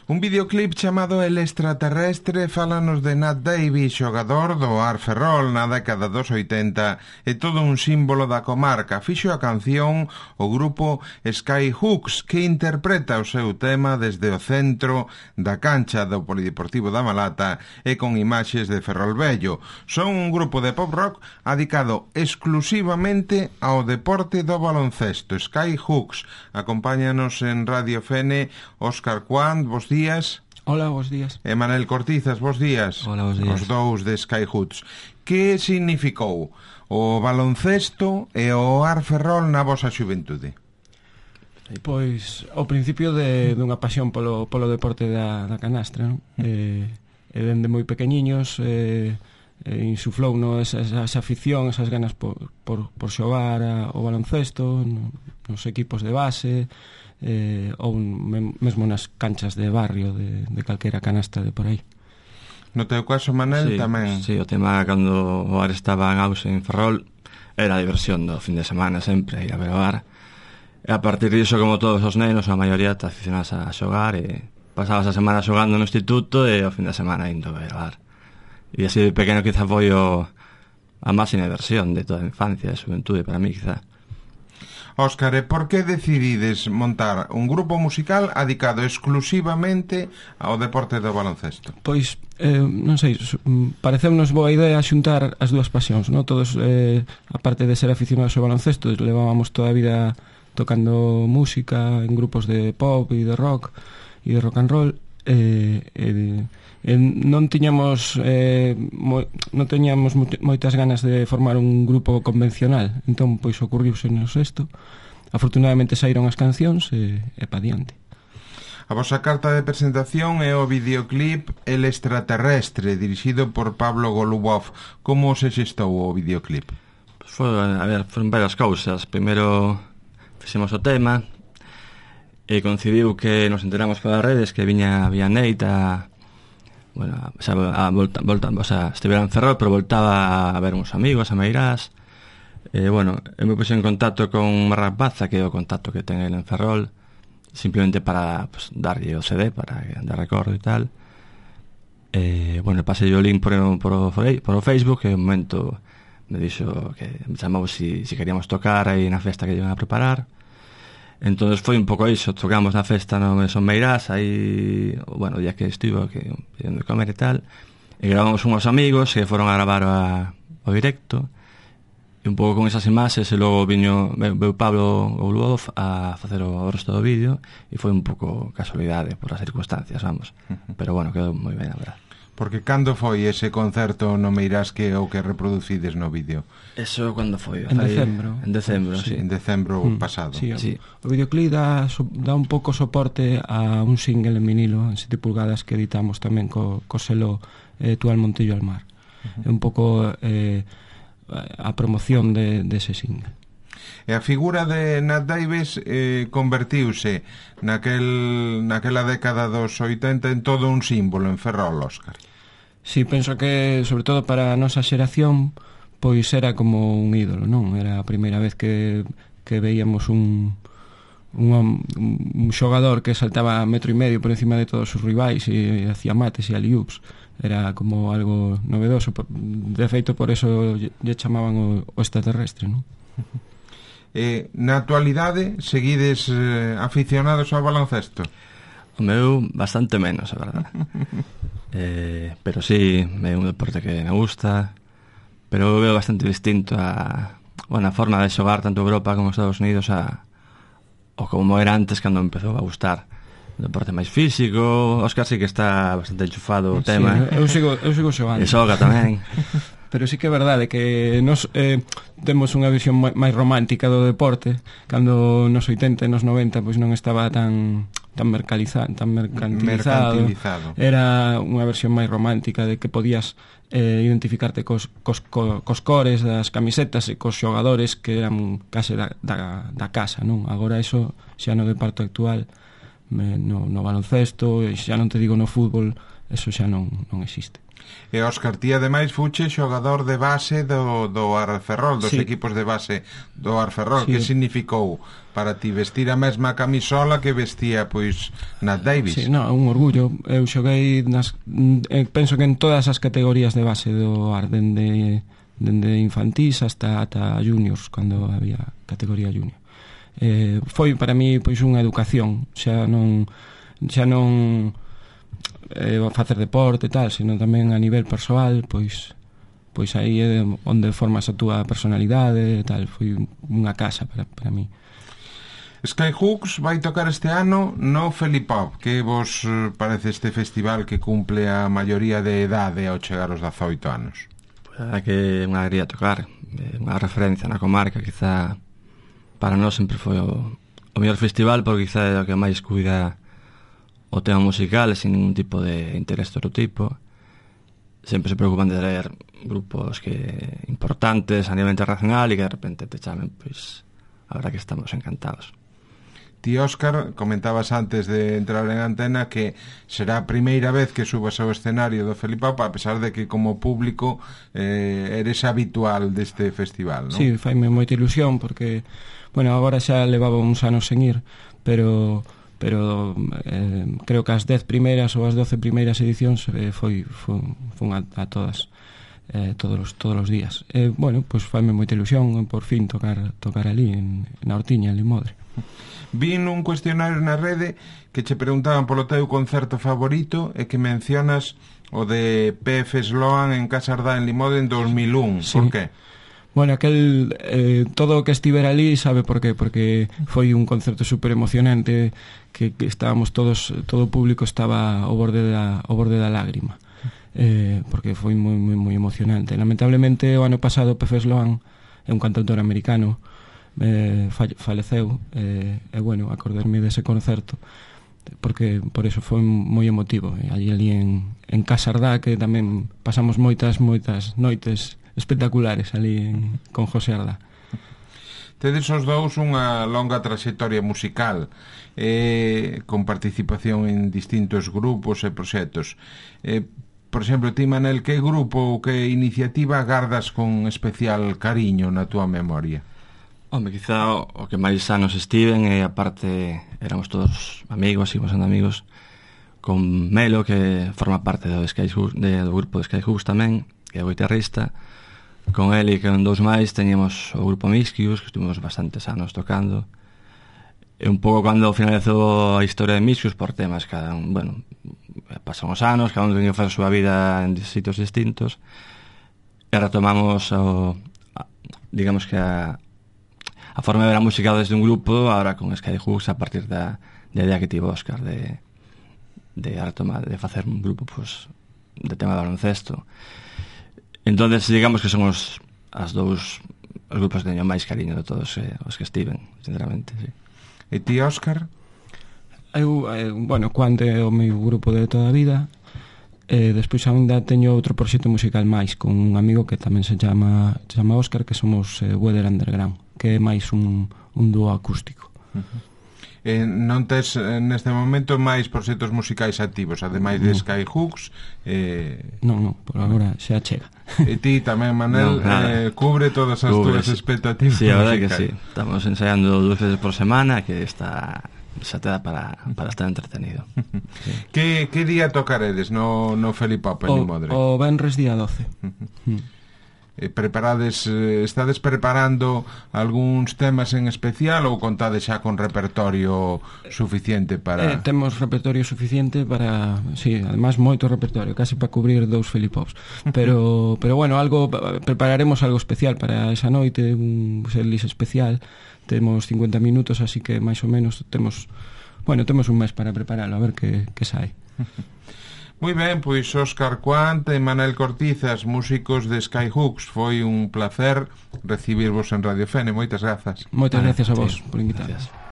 Un videoclip chamado El Extraterrestre fálanos de Nat Davis, xogador do Ar Ferrol na década dos 80 e todo un símbolo da comarca. Fixo a canción o grupo Skyhooks, que interpreta o seu tema desde o centro da cancha do Polideportivo da Malata e con imaxes de Ferrolvello. Son un grupo de pop rock adicado exclusivamente ao deporte do baloncesto. Skyhooks. Acompáñanos en Radio Fene Óscar Cuant, bos días. Hola, bos días. E Manel Cortizas, bos días. Hola, bos días. Os dous de Skyhooks. Que significou o baloncesto e o Ar Ferrol na vosa xuventude? Pois, ao principio dunha pasión polo deporte da canastra, non? E dende moi pequeniños insuflounos esa afición, esas ganas por xogar o baloncesto nos equipos de base, ou mesmo nas canchas de barrio de calquera canastra de por aí. No teu caso, Manel, tamén? Sí, o tema cando o Ar estaba en auxe en Ferrol era a diversión do fin de semana sempre, ir a ver o Ar. E a partir disso, como todos os nenos, a maioría te aficionas a xogar e pasabas a semana xogando no instituto e o fin de semana indo a ver o Ar. E así de pequeno quizá foi a máxima diversión de toda a infancia e xuventude para mí, quizá. Óscar, e por que decidides montar un grupo musical adicado exclusivamente ao deporte do baloncesto? Pois, non sei, pareceunos boa idea xuntar as dúas pasións, non? Todos, aparte de ser aficionados ao baloncesto, levábamos toda a vida tocando música en grupos de pop e de rock and roll, non tiñamos moitas ganas de formar un grupo convencional, entón pois ocurriusenos isto. Afortunadamente saíron as cancións e pa diante. A vosa carta de presentación é o videoclip El Extraterrestre, dirixido por Pablo Golubov. Como se xestou o videoclip? Foron varias cousas. Primeiro fixemos o tema e coincidiu que nos enteramos polas redes que viña Neita, bueno, estivera en Ferrol, pero voltaba a ver uns amigos, a Meirás. Bueno, eu me puse en contacto con Marrak Baza, que é o contacto que ten el en Ferrol, simplemente para darlle o CD para dar recordo e tal. Bueno, pasei o link por o Facebook, e un momento me dixo que me chamou si queríamos tocar aí na festa que iban a preparar. Entonces foi un pouco iso, tocamos na festa no Mesón Meirás, aí, bueno, o día que estivo, que pedindo de comer e tal, e gravamos unhos amigos que foron a gravar o directo, e un pouco con esas imaxes, e logo veu Pablo Golubov a facer o resto do vídeo, e foi un pouco casualidade por as circunstancias, vamos, pero bueno, quedou moi ben, a verdade. Porque cando foi ese concerto no Meirás que o que reproducides no vídeo? Eso cando foi? En decembro. En decembro, sí. En decembro pasado. Sí. O videoclip dá un pouco soporte a un single en vinilo en 7 pulgadas que editamos tamén co selo Tual Montillo al Mar. É un pouco a promoción dese single. E a figura de Nat Davis convertiuse naquela década dos 80 en todo un símbolo en Ferrol, Óscar. Sí, penso que, sobre todo para a nosa xeración, pois era como un ídolo, non? Era a primeira vez que veíamos un xogador que saltaba 1,5 metros por encima de todos os rivais e hacía mates e alley-oops. Era como algo novedoso. De feito, por eso lle chamaban o extraterrestre, non? Na actualidade, seguides aficionados ao baloncesto? O meu bastante menos, a verdade. Pero sí, é un deporte que me gusta, pero eu veo bastante distinto a forma de xogar tanto Europa como Estados Unidos o como era antes cando empezou a gustar. Un deporte máis físico. Óscar sí que está bastante enchufado o tema. Eu sigo xogando. E xoga tamén. Pero sí que é verdade que nos temos unha visión máis romántica do deporte, cando nos 80 e nos 90 pois non estaba tan mercantilizado. Era unha versión máis romántica de que podías identificarte cos cores das camisetas e cos xogadores que eran case da casa, non? Agora iso xa no deporte actual no baloncesto, e xa non te digo no fútbol, eso xa non existe. E Óscar, ti ademais fuche xogador de base do Arferrol, dos equipos de base do Arferrol. Que significou para ti vestir a mesma camisola que vestía pois Nat Davis? Sí, no, un orgullo. Eu xoguei penso que en todas as categorías de base do Ar, dende infantís hasta juniors, cando había categoría junior. Foi para mí pois unha educación, xa non facer deporte e tal, sino tamén a nivel persoal, pois aí é onde formas a túa personalidade e tal. Foi unha casa para mí. Skyhooks vai tocar este ano no Felipop. Que vos parece este festival que cumple a maioría de idade ao chegar aos 18 anos? Pois é que é unha alegría tocar, unha referencia na comarca. Quizá para nós sempre foi o mellor festival, porque quizá é o que máis cuida o tema musical, sin ningún tipo de interés de outro tipo. Sempre se preocupan de traer grupos que importantes a nivel internacional e que de repente te chamen, pois a verdad que estamos encantados. Ti, Óscar, comentabas antes de entrar en antena que será a primeira vez que subas ao escenario do Felipop, a pesar de que como público eres habitual deste festival, non? Sí, faime moita ilusión porque, bueno, agora xa levaba uns anos sen ir, pero creo que as 10 primeiras ou as 12 primeiras edicións fun a todas, todos os días. Bueno, pois faime moita ilusión por fin tocar ali na Hortiña, en Limodre. Vin un cuestionario na rede que che preguntaban polo teu concerto favorito e que mencionas o de PF Sloan en Casa Ardá en Limodre en 2001. Sí. Por que? Bueno, todo o que estivera ali sabe por qué, porque foi un concerto super emocionante, que estábamos todo o público estaba ao borde da lágrima, porque foi moi emocionante. Lamentablemente o ano pasado PF Sloan é un cantautor americano, faleceu, e bueno, acordarme dese concerto porque por eso foi moi emotivo. Ali en Casa Ardá, que tamén pasamos moitas noites espectaculares ali con José Ardá. Tedes os dous unha longa traxectoria musical, con participación en distintos grupos e proxectos. Por exemplo, ti, Manel, que grupo ou que iniciativa gardas con especial cariño na túa memoria? Home, quizá o que máis anos estiven, e aparte éramos todos amigos, seguimos sendo amigos, con Melo, que forma parte do grupo de Skyhooks tamén, que é o guitarrista. Con ele e con dous máis teníamos o grupo Mischius, que estuvimos bastantes anos tocando. E un pouco cando finalizou a historia de Mischius, por temas cada un, bueno, pasan os anos, cada un ten que facer a súa vida en sitios distintos, e retomamos digamos que a forma de ver a música desde un grupo, ahora con Skyhooks, a partir da idea que tivo Óscar de retomar, de facer un grupo pues, de tema de baloncesto. Entonces, digamos que son os grupos que teño máis cariño de todos os que estiven, sinceramente, sí. E ti, Óscar? Bueno, Quante é o meu grupo de toda a vida. Despois ainda teño outro proxecto musical máis con un amigo que tamén se chama Óscar, que somos Weather Underground, que é máis un dúo acústico. Non tes neste momento máis proxectos musicais activos, ademais de Skyhooks? Non, por agora xa chega. E ti tamén, Manel, cubre todas as túas expectativas? Sí, a verdade que sí. Estamos ensaiando 2 veces por semana, que xa te dá para estar entretenido. Sí. Que día tocaredes no Felipop en Limodre? O venres día 12. Estades preparando algúns temas en especial ou contades xa con repertorio suficiente para... Temos repertorio suficiente para... Sí, además moito repertorio, casi para cubrir 2 Felipops. Pero bueno, prepararemos algo especial para esa noite, un setlist especial. Temos 50 minutos, así que máis ou menos temos un mes para prepararlo, a ver que sae. Moi ben, pois Óscar Quant e Manel Cortizas, músicos de Skyhooks, foi un placer recibirvos en Radio Fene. Moitas grazas. Moitas gracias a vos por invitarnos.